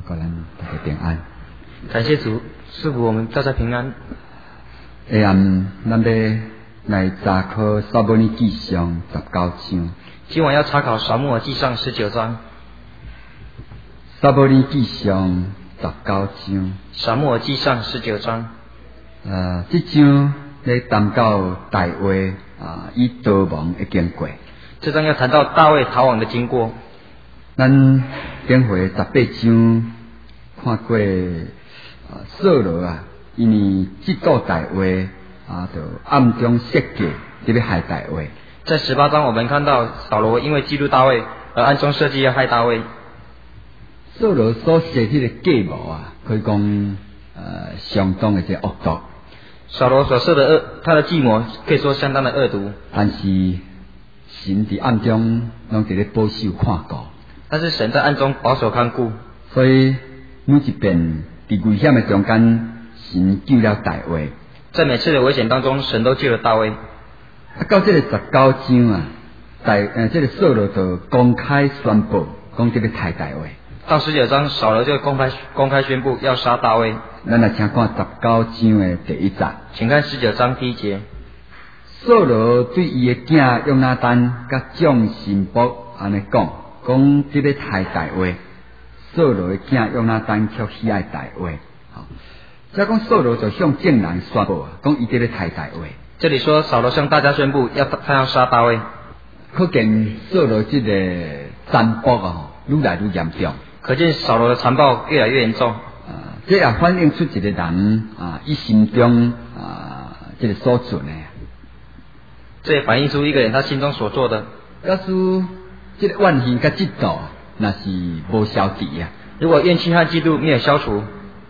祝咱大家平安。 感谢主，祝福我们大家平安。 下暗咱要来查考撒母耳记上19章。 今晚要查考撒母耳记上19章。 撒母耳记上19章。 撒母耳记上19章。 这章咧谈到大卫以逃亡的经过。 这章要谈到大卫逃亡的经过。 咱顶回18章看过扫罗因为嫉妒大卫就暗中设计就要害大卫。 在18章我们看到扫罗因为嫉妒大卫而暗中设计要害大卫。 扫罗所设计的计谋可以讲相当的这恶毒。 扫罗所设的他的计谋可以说相当的恶毒。 但是神在暗中拢伫咧保守看顾。 但是神在暗中保守看顾。所以每一遍伫危险的中间，神救了大卫。 在每次的危险当中，神都救了大卫。 到这个19章这个扫罗就公开宣布，讲这个害大卫。 到19章，扫罗就公开宣布要杀大卫。 咱来请看19章的第1节。 请看19章第1节。 扫罗对伊的囝约拿單甲众臣僕安尼讲这个害大卫。扫罗的囝约拿單卻喜愛大衛。再讲扫羅就向眾人宣布，讲伊这个害大衛。 这里说扫罗向大家宣布他要杀大卫。 可见扫羅这个残暴愈来愈嚴重。 可见扫罗的残暴越来越严重。 这也反映出一个人伊心中这个所存的。 这也反映出一个人他心中所做的。 要是这个怨恨甲嫉妒那是无消除如果怨气和嫉妒没有消除，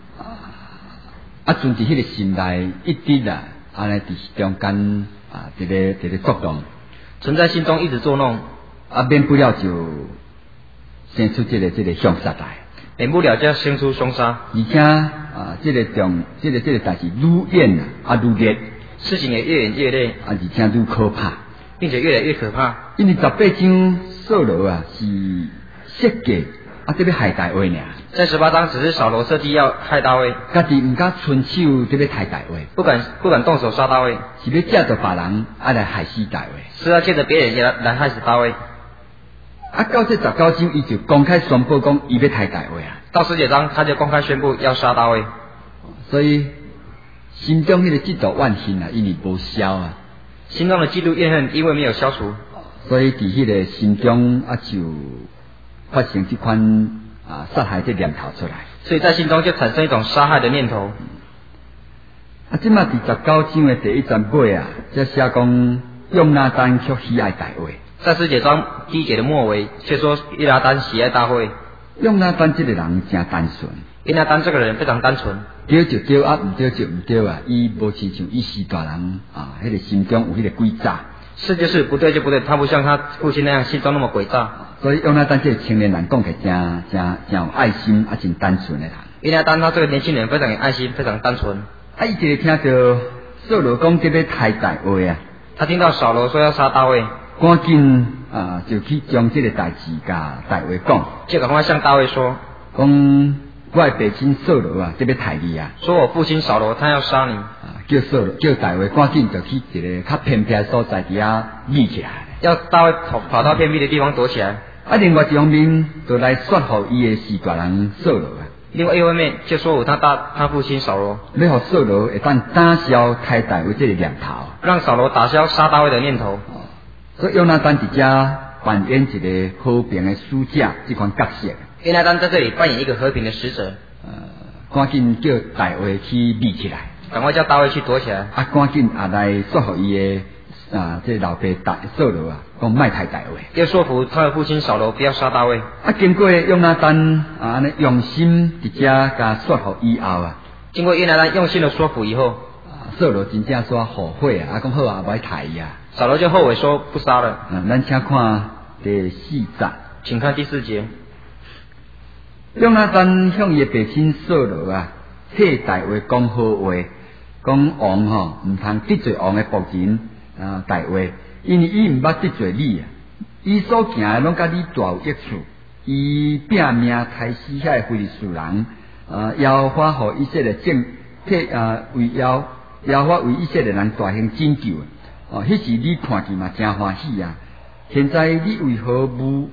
存伫迄个心内一直安尼伫中间伫咧作动， 存在心中一直作弄， 免不了就生出这个凶杀来， 免不了就要生出凶杀， 而且这个代志愈演愈烈， 事情也越演越烈， 而且愈可怕， 并且越来越可怕。 因为18章扫羅是設計這要害大衛呢。 在18章只是掃羅設計要害大衛， 家己唔敢伸手這要害大衛， 不敢動手殺大衛， 是要借着別人來害死大衛， 是要借着別人也來害死大衛。 到這19章，伊就公開宣布講伊要害大衛到19章，他就公開宣布要殺大衛。 所以心中那個嫉妒怨恨因為無消心中的嫉妒怨恨因為沒有消除， 所以在迄個心中就發生這款殺害這念頭出來。 所以在心中就產生一種殺害的念頭。 這嘛第19章的第1節尾這寫講約拿單卻喜愛大衛。 在19章第1節的末尾，卻說約拿單喜愛大衛。 約拿單這個人真單純。 約拿單這個人非常單純。 對就對唔對就唔對伊無親像伊是大人迄個心中有迄個詭詐。 是就是不對就不對，他不像他父親那樣心中那麼詭詐。 所以約拿單這個青年人講起真有愛心真單純的人。 約拿單他這個年輕人非常有愛心，非常單純。 伊就聽到掃羅講這要害大衛他聽到掃羅說要殺大衛， 趕緊就去將這個代志甲大衛講， 就趕快向大衛說， 講我的父親掃羅這要害你說我父親掃羅他要殺你， 叫大衛趕緊就去一個較偏僻的所在底下匿起來， 要大衛跑到偏僻的地方躲起來。 另外一方面就來說服伊的是大人掃羅另外一方面就說服他父親掃羅， 要讓掃羅會當打消害大衛這個念頭， 讓掃羅打消殺大衛的念頭。 所以約拿單在這扮演一個和平的使者這款角色。 約拿單在這裡扮演一個和平的使者， 趕緊叫大衛去匿起來， 趕快叫大衛去躲起來。 趕緊來說服伊的這老爸掃羅講莫害大衛， 要說服他的父親掃羅不要殺大衛。 經過約拿單安尼用心在這甲說服以後經過約拿單用心的說服以後， 掃羅真正說後悔講好不要殺伊掃羅就後悔說不殺了。 咱請看第4節， 請看第4節。 約拿單向伊的父親掃羅替大衛講好話，講王唔通得罪王的僕人大衛，因為伊唔捌得罪你伊所行的攏甲你大有益處， 伊拼命杀死遐个非利士人，耶和华互以色列为耶和华为以色列人大行拯救。迄时你看见嘛真欢喜啊！现在你为何无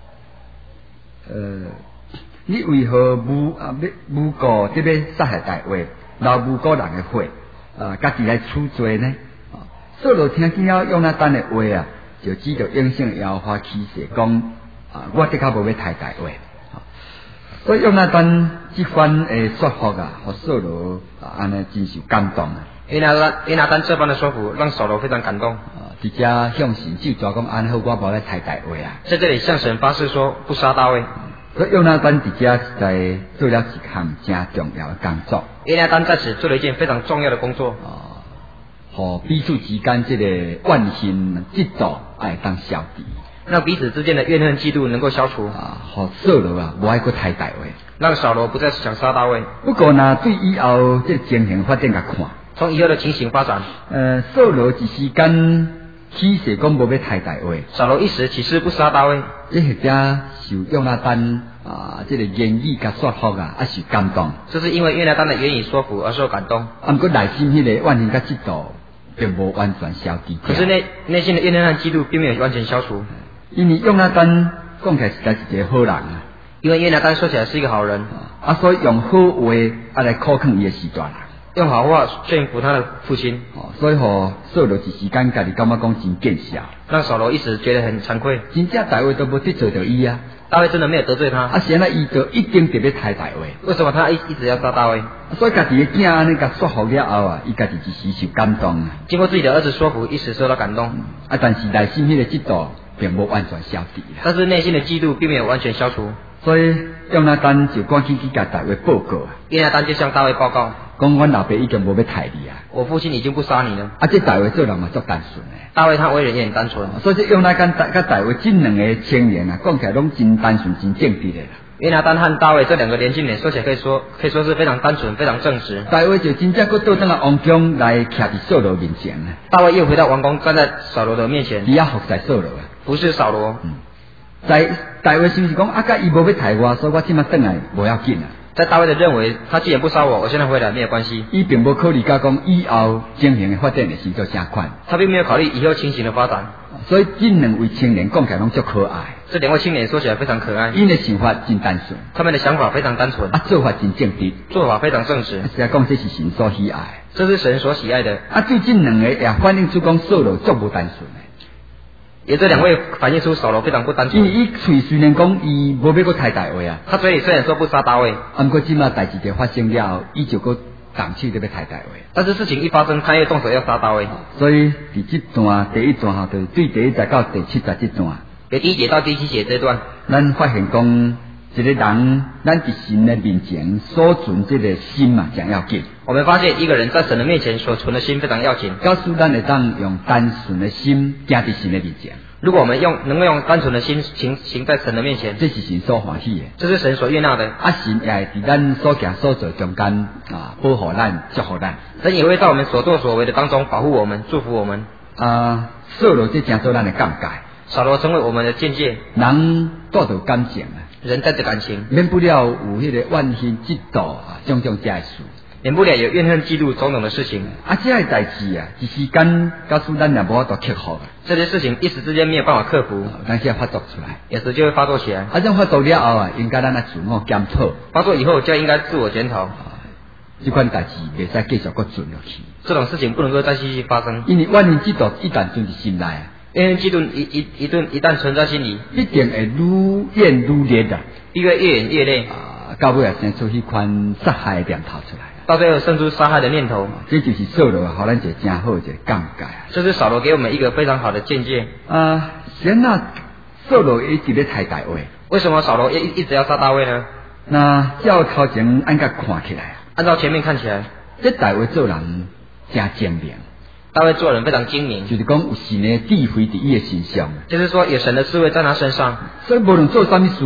过这边杀害大卫，留无过人的血，家己来处罪呢？扫罗听见了约拿单的话啊，就指着应承耶和华起誓讲，我的确无要杀大卫。所以约拿单这番的说服啊，互扫罗安尼真受感动啊。 约拿单这般的说服，让扫罗非常感动。 直接向神就抓讲安好，我无来杀大卫啊。 在这里向神发誓说不杀大卫。 所以约拿单直接是在做了一项真重要的工作。 约拿单在此做了一件非常重要的工作。 和彼此之间这个怨恨嫉妒爱当消除， 让彼此之间的怨恨嫉妒能够消除。 和扫罗无爱去杀大卫， 让扫罗不再想杀大卫。 不过呢，对以后这个情形发展来看， 从以后的情形发展， 扫罗一时间起誓讲无要杀大卫， 扫罗一时起誓不杀大卫， 这或者受约拿单这个言语甲说服啊，受感动。 这是因为约拿单的言语说服而受感动。 不过内心迄个怨恨甲嫉妒并无完全消除。 可是内心的怨恨和嫉妒并没有完全消除。 因为约拿单讲起来实在是一个好人啊。 因为约拿单说起来是一个好人， 所以用好话来考劝伊的时段啦， 用好话劝服他的父亲。 所以扫罗一时间家己感觉讲真见笑， 让扫罗一时觉得很惭愧。 真正大卫都无得罪到伊啊， 大卫真的没有得罪他。 现在伊就一定特别杀大卫。 为什么他一直要杀大卫？ 所以家己的囝安尼甲说服了后啊，伊家己一时受感动啊。 经过自己的儿子说服，一时受到感动。 但是内心迄个嫉妒并无完全消除啦。 但是内心的嫉妒并没有完全消除。 所以约拿单就赶紧去甲大卫报告啊。 约拿单就向大卫报告， 讲阮老爸已经无要杀你啊。 我父亲已经不杀你了。 这大卫做人嘛足单纯诶。 大卫他为人也很单纯。 所以约拿单甲大卫这两个青年啊，讲起来拢真单纯、真正直的啦。 约拿单和大卫这两个年轻人说起来可以说是非常单纯、非常正直。 大卫就真正佫倒转来王宫来徛伫扫罗面前啊。 大卫又回到王宫，站在扫罗的面前， 你要服侍扫罗啊， 不是扫罗。 在大卫是不是讲甲伊无要杀我，所以我即马转来无要紧啊？ 在大卫的认为，他既然不杀我现在回来没有关系。 伊并无考虑到讲以后情形的发展会是做啥款， 他并没有考虑以后情形的发展。 所以这两位青年讲起来拢足可爱。 这两位青年说起来非常可爱。 因的想法真单纯， 他们的想法非常单纯， 做法真正直， 做法非常正直。 实在讲这是神所喜爱， 这是神所喜爱的。 对这两个也反映出讲扫罗足无单纯的。 也这两位反映出扫罗非常不单纯。 因为伊嘴虽然讲伊无要搁杀大卫啊， 他嘴里虽然说不杀大卫， 不过即马代志就发生了，伊就搁动手要杀大卫。 但是事情一发生，他又动手要杀大卫。 所以伫这段第一段哈，就是对第一节到第70节这段， 由第1节到第7节这段， 咱发现讲一个人，咱伫神的面前所存这个心嘛，真要紧。 我们发现一个人在神的面前所存的心非常要紧。 告诉咱会当用单纯的心行伫神的面前。 如果我们能够用单纯的心行在神的面前， 这是神所欢喜的， 这是神所悦纳的。 神也会伫咱所行所做中间保护咱、祝福咱。 神也会在我们所作所为的当中保护我们、祝福我们。 扫罗这成做咱的鉴戒， 扫罗成为我们的见解。 人带着感情啊， 人带着感情， 免不了有迄个怨恨、嫉妒种种这事。 免不了有怨恨、嫉妒种种的事情。 这个代志一时间告诉咱也无法度克服。 这些事情一时之间没有办法克服， 但是发作出来， 有时就会发作起来。 这样发作了后应该咱来自我检讨。 发作以后就应该自我检讨。 这款代志袂使继续搁存落去。 这种事情不能够再继续发生。 因为怨恨、嫉妒一旦存在心内， 怨恨、嫉妒一旦存在心里， 一定会愈演愈烈的， 越演越烈。 到尾也生出迄款杀害的念头出来。 到最后生出杀害的念头， 这就是扫罗互咱一个真好的一个鉴戒。 这是扫罗给我们一个非常好的见解。 先扫罗一直咧杀大卫， 为什么扫罗一直要杀大卫呢？ 那照头前按甲看起来， 按照前面看起来， 这大卫做人真精明。 大卫做人非常精明， 就是讲有神的智慧伫伊的身上， 就是说有神的智慧在他身上。 所以无论做什么事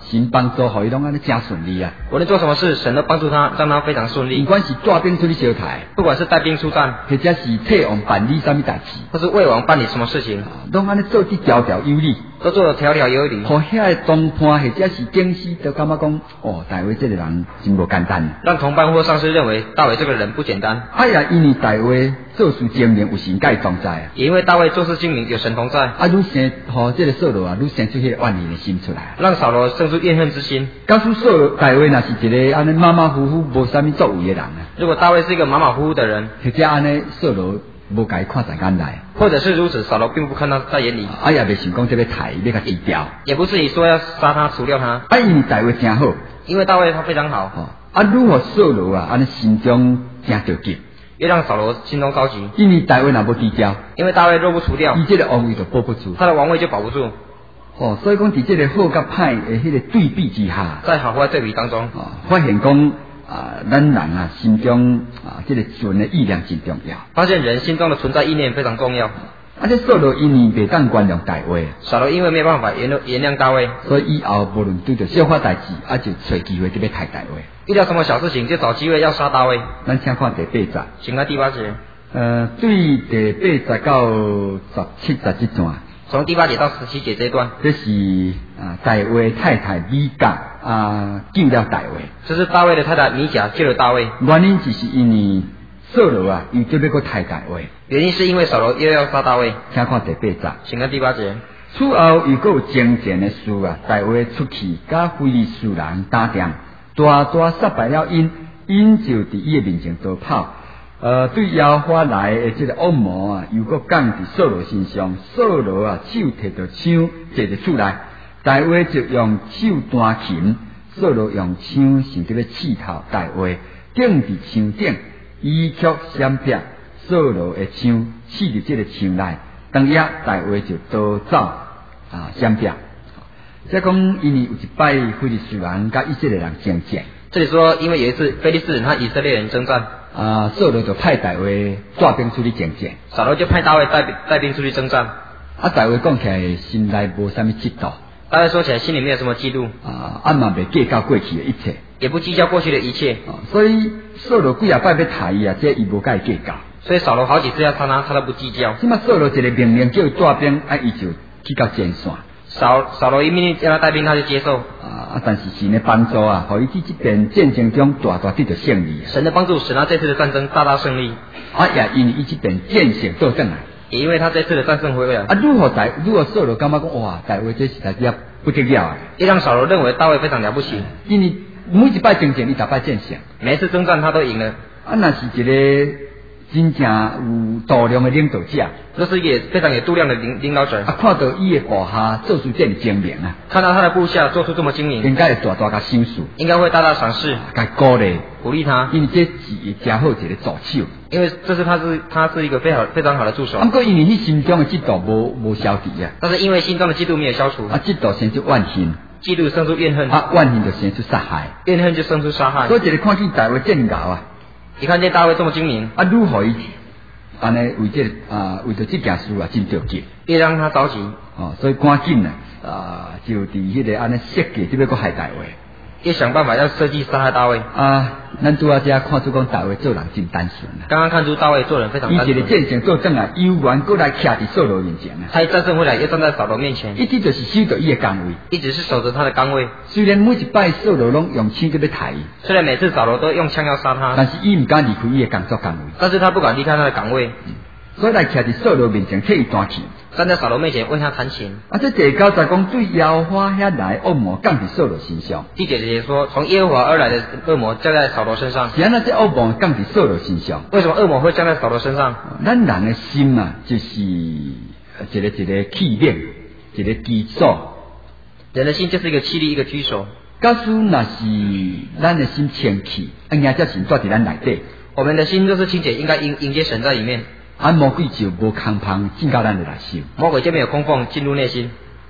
神帮助，互伊拢安尼真顺利啊。 无论做什么事，神都帮助他，让他非常顺利。 不管是带兵出去烧台， 不管是带兵出战， 或者是替王办理什么代志， 或是为王办理什么事情， 拢安尼做得条条有理， 都做得条条有理。 互遐同伴或者是警司都感觉讲，哦，大卫这个人真无简单。 让同伴或上司认为大卫这个人不简单。 哎呀，因为大卫做事精明，有神界同在啊。 也因为大卫做事精明，有神同在。 啊，愈生互这个扫罗啊，愈生出迄个怨恨的心出来。 让扫罗生出怨恨之心。 假使扫罗大卫若是一个安尼马马虎虎无啥物作为的人啊， 如果大卫是一个马马虎虎的人， 或者安尼扫罗无甲伊看在眼内， 或者是如此，扫罗并不看他在眼里， 也袂想讲这个抬要甲低调， 也不至于说要杀他除掉他。 因为大卫真好， 因为大卫他非常好。 如何扫罗啊，安尼心中真着急， 越让扫罗心中着急。 因为大卫若无低调， 因为大卫若不除掉， 伊这个王位就保不住， 他的王位就保不住。 所以讲伫这个好甲歹的迄个对比之下， 在好坏对比当中， 发现讲咱人啊心中这个存的意念真重要。 发现人心中的存在意念非常重要。 这扫罗因为袂当原谅大卫， 扫罗因为没有办法原谅大卫， 所以以后无论对着小法代志，就找机会就要杀大卫。 遇到什么小事情就找机会要杀大卫。 咱请看第8节， 请看第8节。 对第8节到17节这段， 从第8节到17节这一段， 这是大卫太太米甲救了大卫。 这是大卫的太太米甲救了大卫。 原因就是因为扫罗啊，又准备要杀大卫。 原因是因为扫罗又要杀大卫。 请看第8节， 请看第8节。 此后又有征战的事啊，大卫出去甲非利士人打仗，大大杀败了因就伫伊的面前逃跑。对耶和华来的这个恶魔啊，又搁降伫扫罗身上。扫罗啊，手摕着枪坐伫厝内，大卫就用手弹琴，扫罗用枪想着要刺透大卫，顶伫枪顶，伊却闪避扫罗的枪，刺伫这个枪内。当夜大卫就逃走闪避。即讲因为有一摆非利士人甲以色列人征战。 这里说，因为有一次非利士人和以色列人征战， 扫罗就派大卫带兵出去征战， 扫罗就派大卫带兵出去征战。 大卫讲起来心内无啥物嫉妒， 大卫说起来心里没有什么嫉妒， 嘛未计较过去的一切， 也不计较过去的一切。 所以扫罗几啊摆要杀伊这伊无甲伊计较。所以扫罗好几次要杀他，他都不计较。 即马扫罗一个命令叫带兵，伊就去到前线。 扫罗一命令叫他带兵，他就接受。 但是神的帮助互伊这边战争中大大得到胜利。 神的帮助使他这次的战争大大胜利。 也因为伊这边战胜倒转来。 也因为他这次的战胜回来。 如何扫罗感觉讲哇，大卫这实在是不得了啊！ 也让扫罗认为大卫非常了不起， 因为每一摆征战，伊逐摆战胜， 每一次征战他都赢了。 那是一个真正有度量的领导者， 这是一个非常有度量的领导者。 看到伊的部下做出这么精明看到他的部下做出这么精明， 应该会大大甲赏识， 应该会大大赏识， 甲鼓励他， 因为这是真好一个助手， 因为这是他是一个非常好的助手。 不过因为他心中的嫉妒无消除但是因为心中的嫉妒没有消除， 嫉妒生出怨恨， 嫉妒生出怨恨， 怨恨就生出杀害， 怨恨就生出杀害。 所以一个看见大卫真牛你看见大卫这么精明， 如何伊安尼为着这件事真着急， 也让他着急。 所以赶紧就伫迄个安尼设计，这要搁害大卫。 也想办法要设计杀害大卫。 咱拄仔遮看出讲大卫做人真单纯刚刚看出大卫做人非常单纯。 伊一个战胜做正悠然过来徛伫扫罗面前他一战胜回来，又站在扫罗面前。 一直就是守着伊的岗位， 一直是守着他的岗位。 虽然每一摆扫罗拢用枪在要杀伊， 虽然每次扫罗都用枪要杀他， 但是伊唔敢离开伊的工作岗位。 但是他不敢离开他的岗位。 所以来徛伫扫罗面前替伊弹琴， 站在扫罗面前为他弹琴。 这第9节讲对耶和华遐来恶魔降伫扫罗身上。 第9节说从耶和华而来的恶魔降在扫罗身上。 是安那这恶魔降伫扫罗身上？ 为什么恶魔会降在扫罗身上？ 咱人的心就是一个气力，一个基础。 人的心就是一个气力，一个居所。 假使那是咱的心清气，应该神住伫咱内底。 我们的心就是清洁，应该迎接神在里面。 魔鬼就无空棚进到咱的内心， 魔鬼就没有空缝进入内心。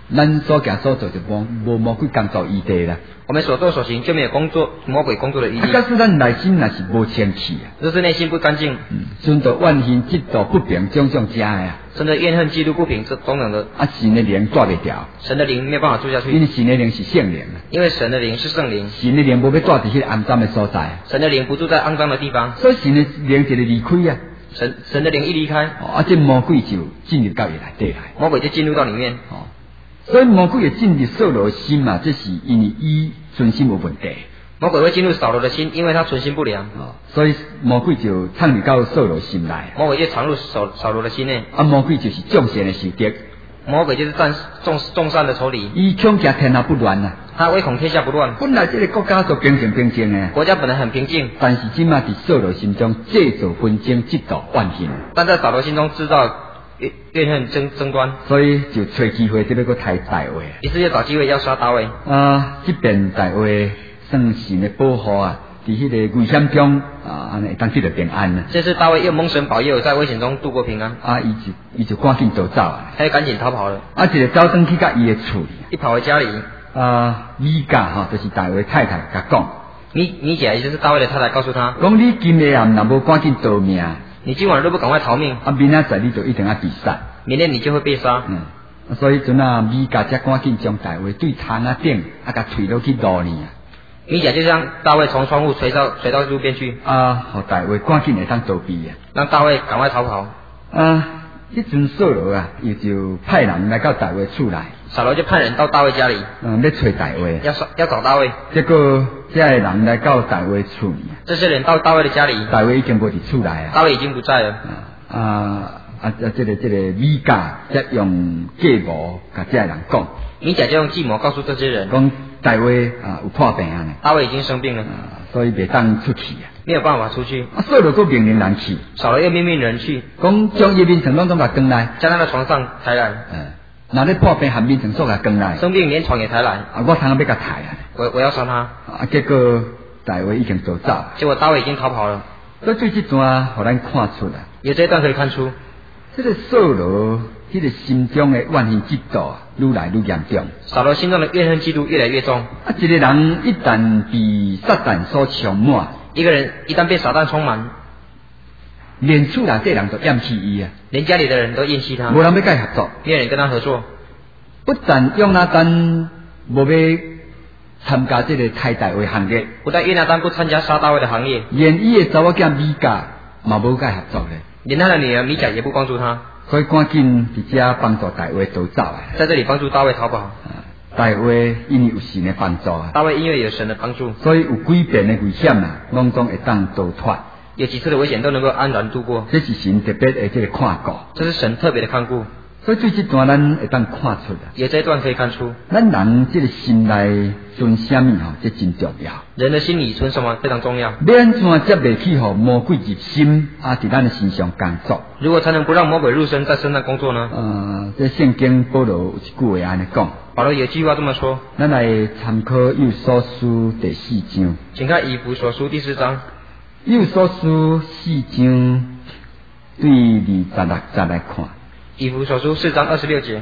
咱所行所做就无魔鬼工作余地啦。 我们所做所行就没有魔鬼工作的余地。 假使咱内心若是无清气啊， 若是内心不干净， 存着怨恨、嫉妒、不平种种遮啊， 存着怨恨、嫉妒、不平这种种的， 神的灵抓袂掉。 神的灵没有办法住下去， 因为神的灵是圣灵啊， 因为神的灵是圣灵， 神的灵无要住伫迄个暗脏的所在， 神的灵不住在肮脏的地方， 所以神的灵一个离开啊， 神的灵一离开， 这魔鬼就进入到伊内底来， 魔鬼就进入到里面。 所以魔鬼会进入扫罗的心啊，这是因为伊存心有问题。 魔鬼会进入扫罗的心，因为他存心不良， 所以魔鬼就掺入到扫罗心内。 魔鬼就藏入扫罗的心内。 魔鬼就是众善的仇敌， 魔鬼就是众善的仇敌。 伊恐惊天下不乱啊， 他唯恐天下不乱。 本来这个国家就平静的， 国家本来很平静， 但是今嘛伫扫罗心中制造纷争、嫉妒、怨恨。 但在扫罗心中制造怨恨争端， 所以就找机会这要个杀大卫。 于是就找机会要杀大卫。 这边大卫算神的保护啊，伫迄个危险中安尼当得到平安啊。 这是大卫又蒙神保佑，在危险中度过平安。 伊就赶紧逃走啊， 他就赶紧逃跑了。 一个走转去到伊的厝里， 一跑回家里。 米甲就是大卫太太甲讲， 米甲也就是大卫的太太告诉他， 讲你今日啊，若无赶紧逃命。 你今晚若不赶快逃命， 明仔载你就一定要被杀。 明天你就会被杀。 所以阵啊，米甲才赶紧将大卫对窗啊顶甲推落去路里啊。 米甲就将大卫从窗户垂到路边去。 互大卫赶紧会当逃避啊， 让大卫赶快逃跑。 迄阵扫罗啊，伊就派人来到大卫厝内。 扫罗就派人到大卫家里， 要找大卫， 要找大卫。 结果这些人来到大卫厝里， 这些人到大卫的家里， 大卫已经无伫厝内啊。 大卫已经不在了。 这个米甲则用计谋甲这些人讲， 米甲就用计谋告诉这些人， 讲大卫有破病啊， 大卫已经生病了， 所以袂当出去啊， 没有办法出去。 扫罗个命令人去， 扫罗又命令人去， 讲将叶面床拢甲扛来， 将他的床上抬来。 那你破病，含面床所甲扛来， 生病连床也抬来。 我常常要甲抬啊， 我要杀他。 结果大卫已经逃走， 结果大卫已经逃跑了。 所以这段互咱看出来， 有这一段可以看出， 这个扫罗迄个心中的怨恨嫉妒愈来愈严重。 扫罗心中的怨恨嫉妒越来越重。 一个人一旦被撒旦所充满， 一个人一旦被撒旦充满， 连厝内底人都厌弃伊啊， 连家里的人都厌弃他， 无人要跟他合作， 没有人跟他合作。 不但约拿单无要参加这个杀大卫行列， 不但约拿单不参加杀大卫的行列， 连伊的查某囝米甲嘛无跟他合作咧， 连他的女儿米甲也不帮助他， 所以赶紧伫遮帮助大卫逃走啊， 在这里帮助大卫逃跑。 大卫因为有神的帮助啊， 大卫因为有神的帮助， 所以有几遍的危险啊，拢总会当逃脱。 有几次的危险都能够安然度过， 这是神特别的这个看顾， 这是神特别的看顾。 所以这段咱会当看出来， 有这一段可以看出， 咱人这个心内存什么这真重要。 人的心里存什么非常重要。 要安怎才袂去互魔鬼入心伫咱的身上工作？ 如果才能不让魔鬼入身在身上工作呢？ 这圣经保罗有一句话安尼讲， 保罗有一句话这么说， 咱来参考以弗所书第4章， 请看以弗所书第4章， 以弗所书4章对26节来看。 以弗所书4章26节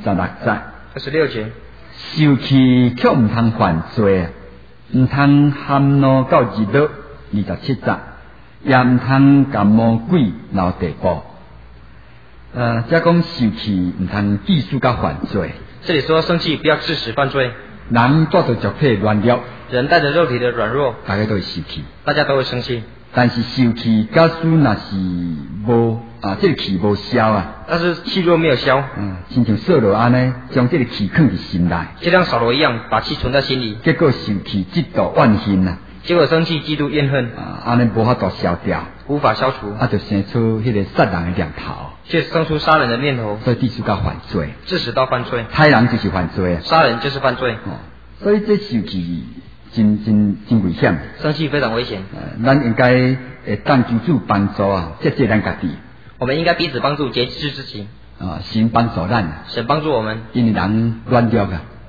，26节， 受气却唔通犯罪，唔通含怒到日落，27节，也唔通甲魔鬼闹地步。即讲受气唔通致使到犯罪。 这里说生气不要致使犯罪。 人带着肉体软弱， 人带着肉体的软弱， 大家都会受气， 大家都会生气。 但是受气，假使若是无这个气无消啊， 但是气若没有消， 亲像扫罗安尼，将这个气藏伫心内， 就像扫罗一样，把气存在心里， 结果受气嫉妒怨恨啊， 结果生气嫉妒怨恨安尼无法度消掉， 无法消除， 就生出迄个杀人的念头， 却生出杀人的念头， 所以致使到犯罪， 致使到犯罪， 杀人就是犯罪啊， 杀人就是犯罪， 所以这受气真危险， 生气非常危险。 咱应该当求主帮助啊，节制咱家己。 我们应该彼此帮助，节制自己。 神帮助咱， 神帮助我们， 因为人软弱啊，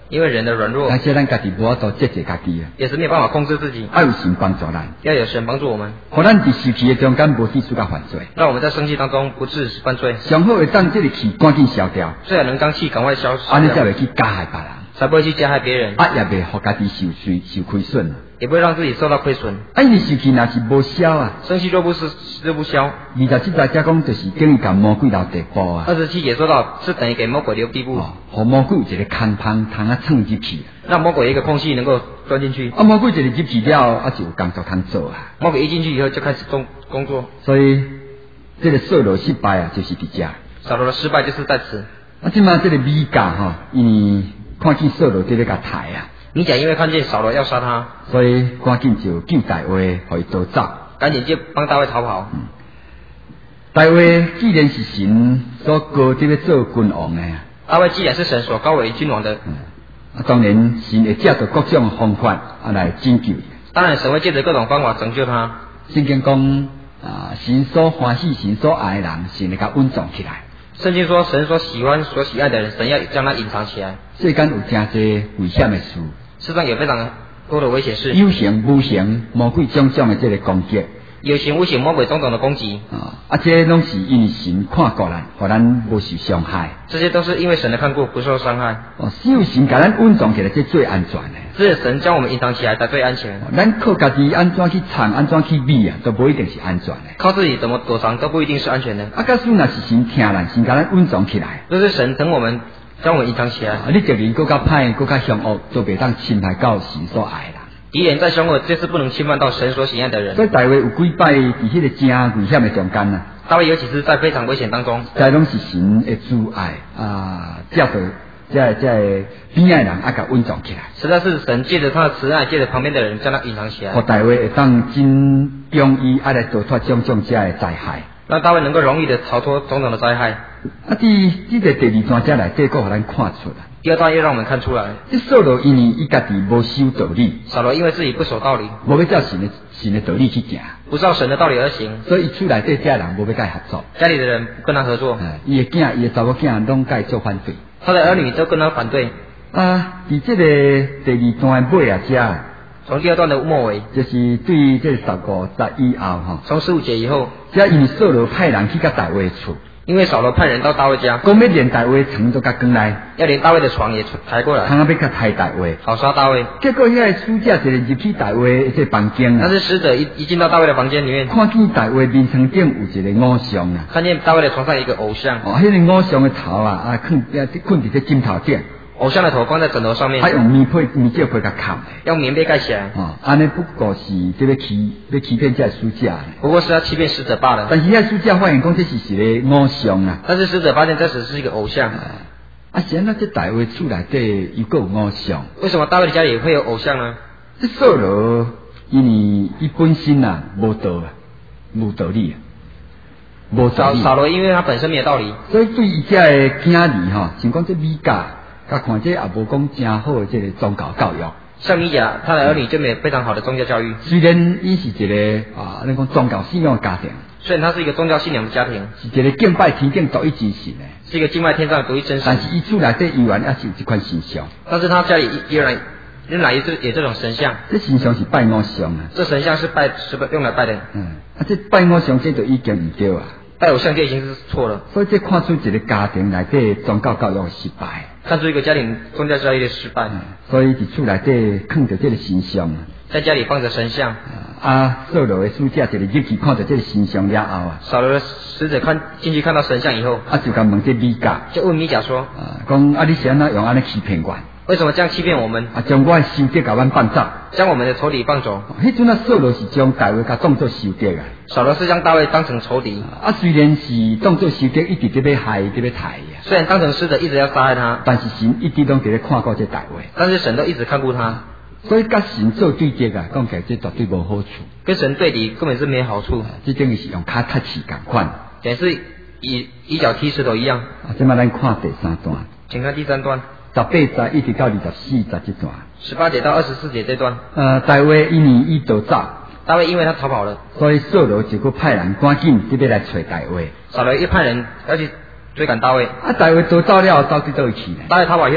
因为人的软弱， 而且咱家己无法度节制家己啊， 也是没有办法控制自己， 要有神帮助咱， 要有神帮助我们， 互咱伫生气的中间无去自家犯罪， 让我们在生气当中不致犯罪， 上好会当这个气赶紧消掉， 最好能将气赶快消失安尼才掉， 袂去加害别人， 才不会去加害别人， 也袂互家己受亏损。 也不会让自己受到亏损。 因为生气若是无消啊， 生气若不消。 27节才讲就是等于甲魔鬼留地步啊。 27节说到是等于给魔鬼留地步， 互魔鬼有一个空棚通啊蹭入去， 让魔鬼有一个空隙能够钻进去。 魔鬼一个入去了，就有工作通做啊。 魔鬼一进去以后就开始工作。 所以这个扫罗失败啊，就是伫遮。 扫罗的失败就是在此。 即马这个米甲因为看见扫罗在咧甲抬啊。 米甲因为看见扫罗要杀他， 所以赶紧就救大卫，互伊逃走。 赶紧就帮大卫逃跑。 大卫既然是神所高伫咧做君王的， 大卫既然是神所高为君王的， 当然神会借着各种方法来拯救。 当然神会借着各种方法拯救他。 圣经讲神所欢喜、神所爱的人，神会甲稳重起来。 圣经说，神所喜欢、所喜爱的人，神要将他隐藏起来。 世间有真侪危险的事， 世上有非常多的危险事， 有形无形，魔鬼种种的这个攻击， 有形无形魔鬼种种的攻击这拢是因为神看过咱，互咱无受伤害。 这些都是因为神的看顾，不受伤害。 只有神甲咱稳重起来，这最安全的。 只有神将我们隐藏起来才最安全。 咱靠家己安怎去藏，安怎去避都不一定是安全的。 靠自己怎么躲藏都不一定是安全的。 假使若是神听咱，神甲咱稳重起来， 就是神等我们将我们隐藏起来。 你敌人更加歹，更加凶恶，都袂当侵害到神所爱的。 敌人再凶恶，这是不能侵犯到神所喜爱的人。 所以大卫有几摆伫迄个真危险的中间啊。 大卫有几次在非常危险当中， 这拢是神的主爱借着这边的人甲稳重起来。 实在是神借着他的慈爱，借着旁边的人将他隐藏起来。 互大卫会当真容易来逃脱种种这的灾害， 让大卫能够容易的逃脱种种的灾害。 伫这个第二段这内底，佫互咱看出来。 第二段又让我们看出来， 这扫罗因为伊家己无守道理， 扫罗因为自己不守道理， 无要照神的道理去行， 不照神的道理而行， 所以伊厝内底这人无要甲伊合作， 家里的人不跟他合作， 伊的囝、伊的查某囝拢甲伊做反对， 他的儿女都跟他反对。 伫这个第二段的尾这从第二段的末尾， 就是对这15节以后从15节以后， 这因为扫罗派人去甲大卫厝。 因为扫罗派人到大卫家， 讲要连大卫床都甲赶来， 要连大卫的床也抬过来， 通要甲抬大卫， 好杀大卫。 结果迄个使者就入去大卫这房间但是使者一进到大卫的房间里面， 看见大卫面床顶有一个偶像看见大卫的床上有一个偶像， 迄个偶像的头困伫这枕头顶。 偶像的头放在枕头上面， 他用棉罩被甲盖， 用棉被盖起来。 安尼不过是这要欺骗这使者， 不过是要欺骗使者罢了。 但是那使者发现讲这是一个偶像啊。 但是使者发现这只是一个偶像。 现在这大卫厝内底又有偶像， 为什么大卫的家里会有偶像呢？ 这扫罗因为伊本身无道理，无道理。 扫罗因为他本身没有道理， 所以对伊这个囝儿像讲这米甲。他看这也无讲真好的这个宗教教育， 像米甲，他的儿女就没有非常好的宗教教育。 虽然伊是一个那讲宗教信仰的家庭，虽然他是一个宗教信仰的家庭， 是一个敬拜天顶独一真神的， 是一个敬拜天上独一真神。 但是伊厝内底依然也是有这款形象， 但是他家里仍然有这种神像。 这形象是拜偶像啊， 这神像是用来拜的。 这拜偶像这就已经唔对啊。 拜偶像就已经是错了， 所以这看出一个家庭内底宗教教育的失败， 看出一个家庭宗教教育的失败。 所以伫厝内底放着这个形象， 在家里放着神像。 扫罗的使者就入去看着这个形象了后扫罗的使者进去看到神像以后， 就甲问这米甲， 就问米甲说， 讲你是安怎用安尼欺骗我？ 为什么这样欺骗我们？ 将我的仇敌甲阮放走， 将我们的仇敌放走。 迄阵扫罗是将大卫甲当作仇敌啊。 扫罗是将大卫当成仇敌。 虽然是当作仇敌，一直在要害，在要害虽然当成使者一直要杀害他， 但是神一直拢在看顾这大卫。 但是神都一直看顾他。 所以甲神做对敌讲起来这绝对无好处。 跟神对敌根本是没好处。 这等于是用脚踢石共款。 也是以脚踢石头一样。 这么咱看第3段。 请看第3段。 18节一直到24节这段。 18节到24节这段。 大卫因为伊逃走。 大卫因为他逃跑了， 所以扫罗就去派人赶紧要来找大卫。 扫罗又派人要去追赶大卫。 大卫逃走了，走去倒去呢？ 大卫逃跑以后，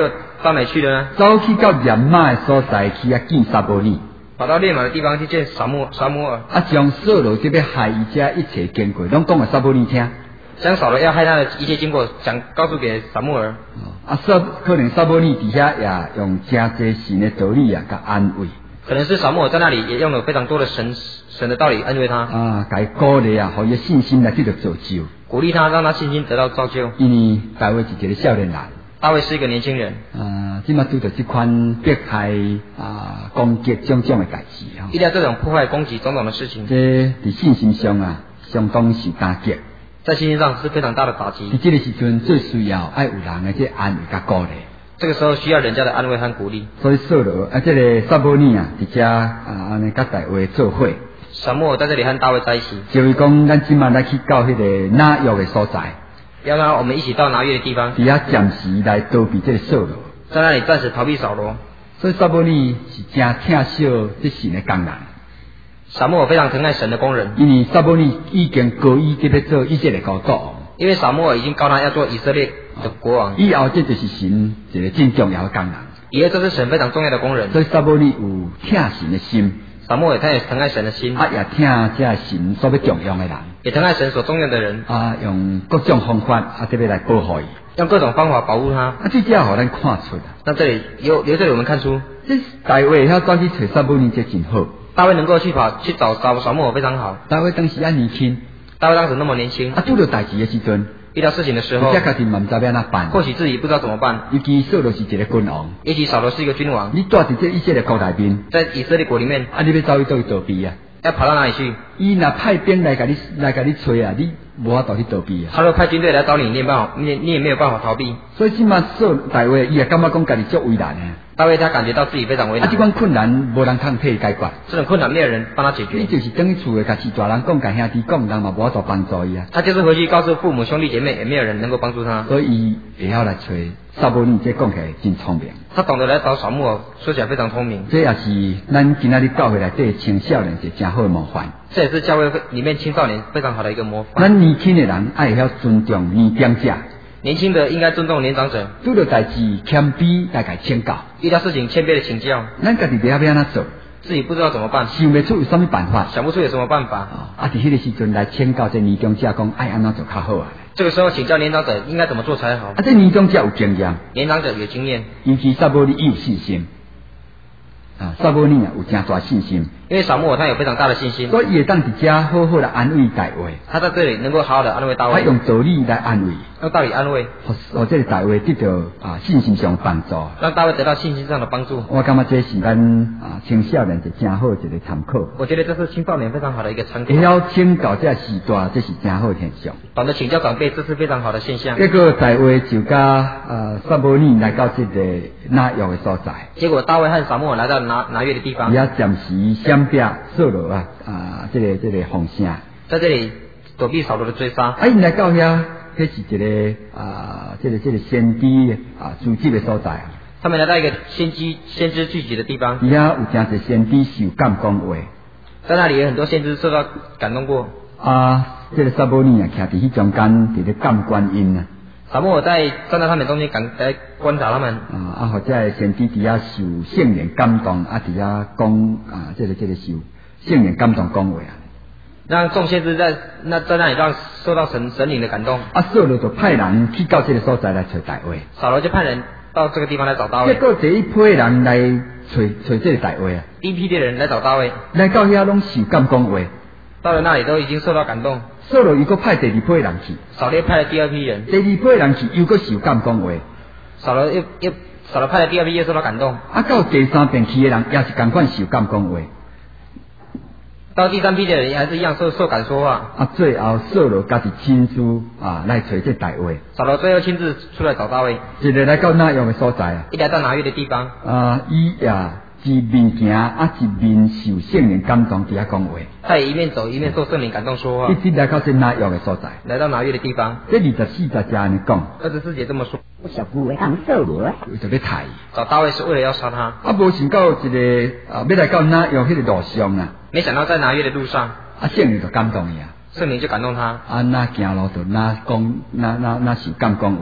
到哪去了呢？ 走去到练马的所在去见撒母耳， 跑到练马的地方去见撒母耳， 将扫罗这边害伊家一切经过，拢讲给撒母耳听。 将扫罗要害他的一切经过，告诉给撒母耳。 可能撒母耳底下也用真济神的道理甲安慰。 可能是撒母耳在那里也用了非常多的神的道理安慰他。 给鼓励互伊信心来得到造就。 鼓励他，让他信心得到造就。 因为大卫是一个少年人。 大卫是一个年轻人。 即马拄到这款迫害攻击种种的代志。 遇到这种破坏攻击种种的事情。 这在信心上相当受打击。 在信心上是非常大的打击。 在这个时阵最需要爱有人的这安慰甲鼓励。 这个时候需要人家的安慰和鼓励。 所以扫罗这个撒母耳伫遮安尼甲大卫做伙。 撒母耳在这里和大卫在一起。 就是讲，咱今晚来去到迄个拿约的所在。 要让我们一起到拿约的地方。 伫遐暂时来逃避这个扫罗。 在那里暂时逃避扫罗。 所以撒母耳是真疼惜这神的工人。 撒母耳非常疼爱神的工人。 因为撒母耳已经高伊要做以色列国王。 因为撒母耳已经告他要做以色列的国王。 以后这就是神一个真重要的工人。 以后这是神非常重要的工人。 所以撒母耳有疼神的心。 撒母耳他也疼爱神的心。 也疼这神所要重用的人。 也疼爱神所重用的人。 用各种方法特别来保护伊。 用各种方法保护他。 这只互咱看出的。 那这里由这里我们看出， 这大卫他走去找撒母耳这真好。 大卫能够去找撒母耳非常好。 大卫当时年轻。 大卫当时那么年轻。 拄到代志的时阵。 遇到事情的时候， 家己嘛不知道要哪办。 或许自己不知道怎么办。 尤其扫罗是一个君王。 尤其扫罗是一个君王。 你住在这以色列国内面。在以色列国里面。 你要走去倒去逃避啊？ 要跑到哪里去？ 伊若派兵来甲你找啊，你无法度去逃避啊。 他若派军队来找你，你也没有办法逃避。 所以即马大卫伊也感觉讲家己足为难的。 大卫他感觉到自己非常为难。 这款困难无人通替解决。 这种困难没有人帮他解决。 你就是等于厝的，甲是大人讲，甲兄弟讲，人嘛无法度帮助伊啊。 他就是回去告诉父母兄弟姐妹，也没有人能够帮助他。 所以伊会晓来找撒母耳，这讲起来真聪明。 他懂得来找撒母耳，说起来非常聪明。 这也是咱今仔日教会内底青少年一个真好的模范。 这也是教会里面青少年非常好的一个模范。 咱年轻的人爱晓尊重年长者。 年轻的应该尊重年长者。 拄到代志谦卑来甲请教。 遇到事情谦卑的请教。 咱家己不要安怎做。 自己不知道怎么办。 想不出有什么办法。 想不出有什么办法。 在迄个时阵来请教这年长者讲爱安怎做较好啊。 这个时候请教年长者应该怎么做才好。 这年长者有经验。 年长者有经验。 尤其撒母耳有信心。撒母耳有真大信心。 因为撒母耳他有非常大的信心。 所以会当伫遮好好的安慰大卫。 他在这里能够好好的安慰大卫。 他用道理来安慰。 用道理安慰。 这个大卫得到信心上帮助。 让大卫得到信心上的帮助。 我感觉这是咱青少年一真好一个参考。 我觉得这是青少年非常好的一个参考。 会晓请教这时代，这是真好的现象。 懂得请教长辈，这是非常好的现象。 结果大卫就甲撒母耳来到这个拿约的所在。 结果大卫和撒母耳来到拿约的地方。 也暂时闪避扫罗这个风声。 在这里躲避扫罗的追杀。 因来到遐，这是一个这个先知聚集的所在。 他们来到一个先知聚集的地方。 遐有真侪先知受感讲话。 在那里有很多先知受到感动过。 这个撒母耳徛伫迄中间，伫咧感观音啊。 撒母耳站在他们中间来观察他们。 或者先知伫遐受圣灵感动，伫遐讲这个受圣灵感动讲话啊。 让众先知在那里让受到神灵的感动。 扫罗就派人去到这个所在来找大卫。 扫罗就派人到这个地方来找大卫。 结果第一批人来找这个大卫啊。 第一批的人来找大卫。 来到遐拢受感讲话。 到了那里都已经受到感动。 扫罗又搁派第二批人去。 扫罗派了第二批人。 第二批人去又搁受感讲话。 扫罗派了第二批又受到感动。 到第三批去的人也是同款受感讲话。 到第三批的人也还是一样受感说话。 最后扫罗家己亲自来找这大卫。 扫罗最后亲自出来找大卫。 一个来到拿约的所在。 一来到拿约的地方。 伊也一面行一面受圣灵感动，伫遐讲话。 他也一面走一面受圣灵感动说话。 一直来到这拿约的所在。 来到拿约的地方。 这24节这样讲。 24节这么说。 小姑为当扫罗。 就要杀伊。 找大卫是为了要杀他。 无想到一个要来到拿约迄个路上啊。 没想到在拿约的路上。 圣灵就感动伊啊。 圣灵就感动他。 那行路就那受感讲话啊。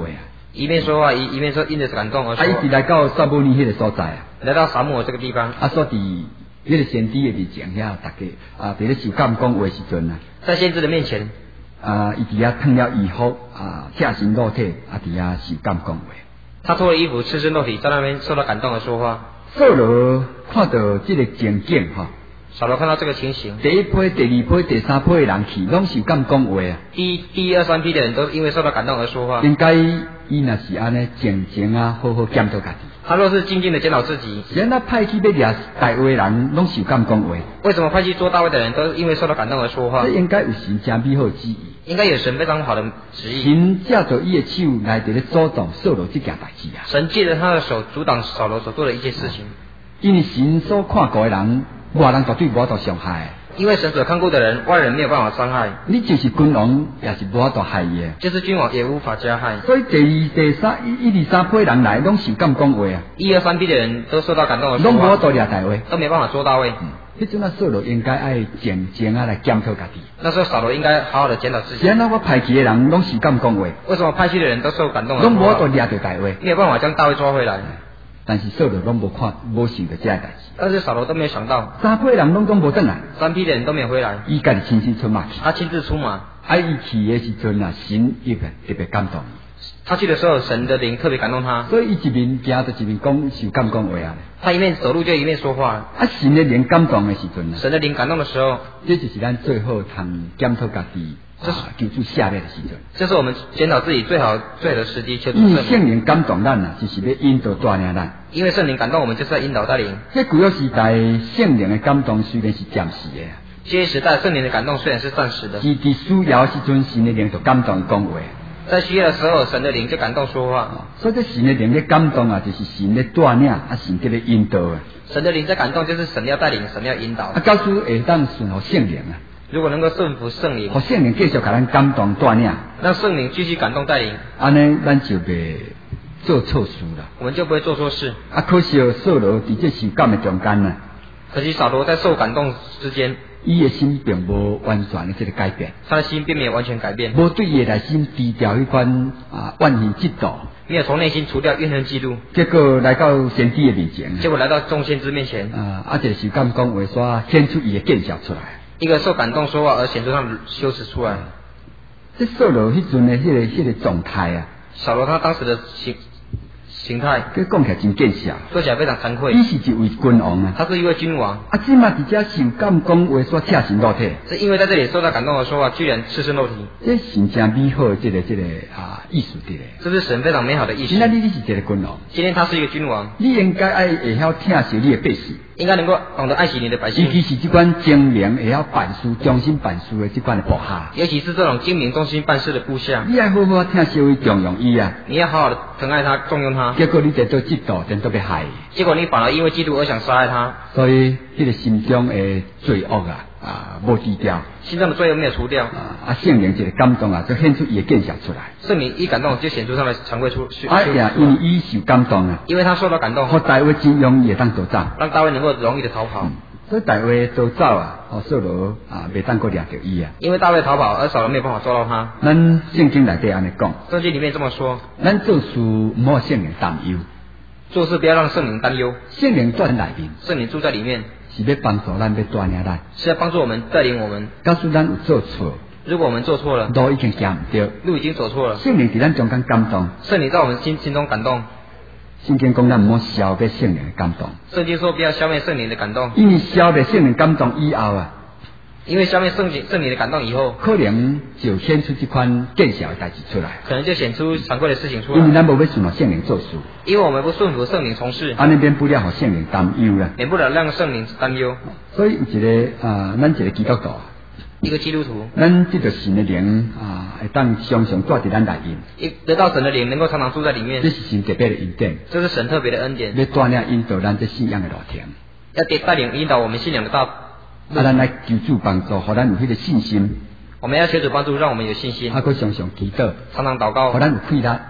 一面说话，一面说因着感动而说。 伊直来到撒母耳迄个所在来到撒母耳这个地方， 所伫迄个先知的面前遐，大家伫咧受感讲话时阵在先知的面前， 伊伫遐脱了衣服赤身裸体伫遐受感讲话。 他脱了衣服，赤身裸体，在那边受到感动而说话。 扫罗看到这个情景扫罗看到这个情形， 第一批、第二批、第三批的人去，拢受感讲话第一二三批的人都因为受到感动而说话。 应该伊若是安尼静静好好检讨家己。 他若是静静的检讨自己， 是安那派去要掠大卫人，拢受感讲话。 为什么派去做大卫的人都因为受到感动而说话？ 这应该有神真美好的旨意， 应该有神非常好的旨意。 神借着伊的手来伫咧阻挡扫罗这件代志神借着他的手阻挡扫罗所做的一切事情。 因为神所看过的人，外人绝对无法度伤害。 因为神所看过的人，外人没有办法伤害。 你就是君王，也是无法度害伊。 就是君王也无法加害。 所以第二、第三、一、二、三批人来，拢受感讲话一二三批的人都受到感动而说话， 拢无法度掠大卫， 都没办法做大卫。 迄阵扫罗应该爱静静来检讨家己。 那时候扫罗应该好好的检讨自己。 是安那我派去的人拢受感讲话， 为什么派去的人都受感动而说话？ 拢无法度掠到大卫， 没有办法将大卫抓回来。 但是扫罗拢无想到这个代志。 但是扫罗都没有想到， 三批人拢无转来， 三批的人都没有回来。 伊家己亲自出马去， 他亲自出马。 伊去的时阵神特别感动。 他去的时候，神的灵特别感动他， 所以伊一面行就一面受感讲话他一面走路就一面说话。 神的灵感动的时阵神的灵感动的时候， 这就是咱最好通检讨家己。求主下列的时阵， 这是我们检讨自己最好的时机。求主因为圣灵感动咱就是要引导带领咱。 因为圣灵感动我们，就是在引导带领。 这旧约时代圣灵的感动虽然是暂时的， 旧约时代圣灵的感动虽然是暂时的， 是伫需要的时阵，神的灵就感动讲话。 在需要的时候，神的灵就感动说话。 所以这神的灵的感动就是神的带领，神在咧引导。 神的灵在感动，就是神要带领，神要引导。 告诉会当顺服圣灵如果能够顺服圣灵， 和圣灵继续给咱感动带领， 让圣灵继续感动带领， 安尼咱就袂做错事了。 我们就不会做错事。 可惜扫罗伫这受感的中间可惜扫罗在受感动之间， 伊的心并无完全的这个改变， 他的心并没有完全改变， 无对伊的内心低调一款怨恨嫉妒， 没有从内心除掉怨恨嫉妒， 结果来到先知的面前， 结果来到众先知面前， 一个受感讲话说显出伊的见效出来。 一个受感动说话而显出他的羞耻出来。 这扫罗迄阵的迄个状态扫罗他当时的形态， 佮讲起来真见笑， 说起来非常惭愧。 伊是一位君王他是一位君王。 即马伫遮受感讲话说赤身裸体， 是因为在这里受到感动的说话，居然赤身裸体。 这神真美好的这个艺术的。 这是神非常美好的艺术。 今天你是一个君王， 今天他是一个君王， 你应该爱会晓疼惜你的百姓。 应该能够懂得爱惜你的百姓， 尤其是这款精明会晓办事、忠心办事的这款的部下， 尤其是这种精明、忠心办事的部下， 你要好好疼惜伊、重用伊你要好好的疼爱他、重用他。 结果你得到嫉妒，真都要害。 结果你反而因为嫉妒而想杀害他， 所以这个心中的罪恶无除掉， 心中的罪恶没有除掉圣灵一个感动就显出伊的见效出来。 圣灵一感动就显出他的惭愧出。 因为伊受感动因为他受到感动， 和大卫真容易当逃走， 让大卫能够容易的逃跑。 所以大卫逃走扫罗袂当个掠着伊因为大卫逃跑，而扫罗没有办法抓到他。 咱圣经内底安尼讲， 圣经里面这么说， 咱做事唔好圣灵担忧， 做事不要让圣灵担忧。 圣灵住在内面， 圣灵住在里面， 是要帮助咱，要带领咱， 是要帮助我们、带领我们。 告诉咱有做错， 如果我们做错了， 路已经行唔对， 路已经走错了， 圣灵伫咱中间感动， 圣灵在我们心中感动。 圣经讲咱唔好消灭圣灵的感动， 圣经说不要消灭圣灵的感动， 因为消灭圣灵感动以后因为消灭圣灵的感动以后， 可能就显出这款见效的代志出来， 可能就显出惭愧的事情出来。 因为咱无要顺服圣灵做事， 因为我们不顺服圣灵从事， 安尼免不了互圣灵担忧啦， 免不了让圣灵担忧。 所以一个咱一个基督徒， 一个基督徒， 咱这个神的灵会当常常住伫咱内面， 得到神的灵能够常常住在里面， 这是神特别的恩典， 这是神特别的恩典， 要带领引导咱这信仰的路程， 要带领引导我们信仰的道。 咱来求助帮助，互咱有迄个信心。 我们要求主帮助，让我们有信心。 佫常常祈祷， 常常祷告， 互咱有气力，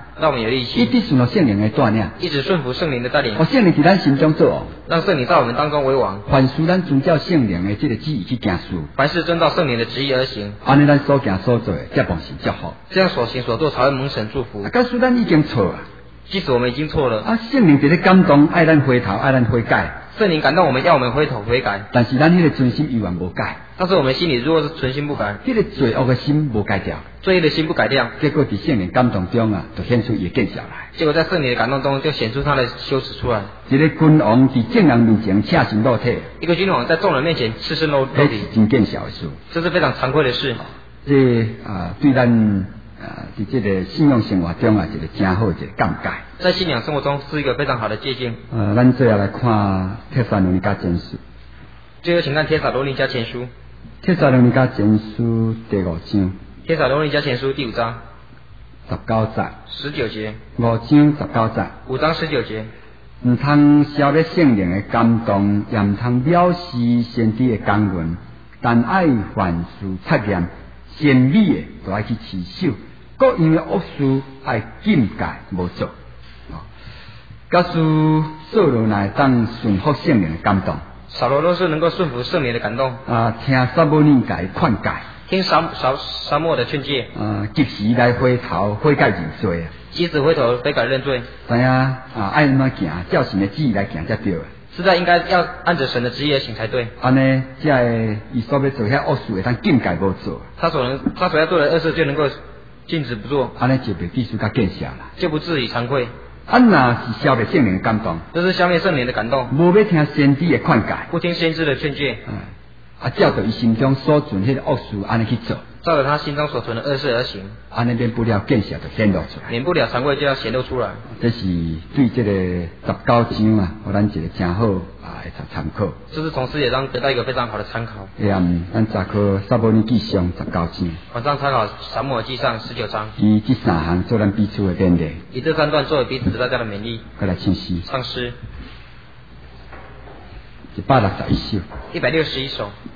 让我们有力一气， 直顺从圣灵的带领， 一直顺服圣灵的带领， 圣灵在咱心中做王， 让圣灵在我们当中为王。 凡事咱遵照圣灵的这个旨意去行事， 凡事遵照圣灵的旨意而行， 安尼咱所行所做的，才蒙神祝福。 这样所行所做才会蒙神祝福。 假使咱已经错了， 即使我们已经错了， 圣灵在咧感动，爱咱回头，爱咱悔改。 圣灵感动我们，要我们回头悔改。 但是咱迄个存心依然无改， 但是我们心里如果是存心不改， 迄个罪恶的心无改掉， 罪恶的心不改掉， 结果伫圣灵感动中啊，就显出伊的见效来。 结果在圣灵的感动中就显出他的羞耻出来。 一个君王伫众人面前赤身裸体， 一个君王在众人面前赤身露这是体， 真见效的事。 这是非常惭愧的事。 这对咱伫这个信仰生活中啊，一个真好一个感慨。 在信仰生活中是一个非常好的借鉴。 咱最后来看帖撒罗尼迦前书。 最后，请看帖撒罗尼迦前书。 帖撒罗尼迦前书第5章。 帖撒罗尼迦前书第5章 19节。 19节。 5章19节。 5章19节。 唔通消灭圣灵的感动，也唔通藐视先知的讲论，但爱凡事测验，善美的就爱去持守，各样的恶事爱禁戒无做。假使扫罗乃当顺服圣灵的感动， 扫罗若是能够顺服圣灵的感动， 听撒母耳甲伊劝诫， 听沙漠的劝诫， 及时来回头悔改认罪啊！ 及时回头悔改认罪， 知影爱怎么行，照神的旨意来行才对。 是在应该要按着神的旨意而行才对。 安尼，才会伊所要做遐恶事会当禁戒无做。 他所要做的恶事就能够禁止不做。 安尼就被必须甲见效啦， 就不至于惭愧。 若是消灭圣灵的感动， 这是消灭圣灵的感动。 无要听先知的劝诫， 不听先知的劝诫。 照着伊心中所存迄个恶事安尼去做， 照着他心中所存的恶事而行， 安尼免不了见效就显露出来， 免不了惭愧就要显露出来。 这是对这个19章啊，互咱一个真好会参考。 这是从世界上得到一个非常好的参考。 咱查考撒母耳记上19章， 晚上参考撒母耳记上19章， 以这3项做咱彼此的勉励， 以这3段作为彼此大家的勉励。 再来唱诗， 唱诗 161首 ，161首。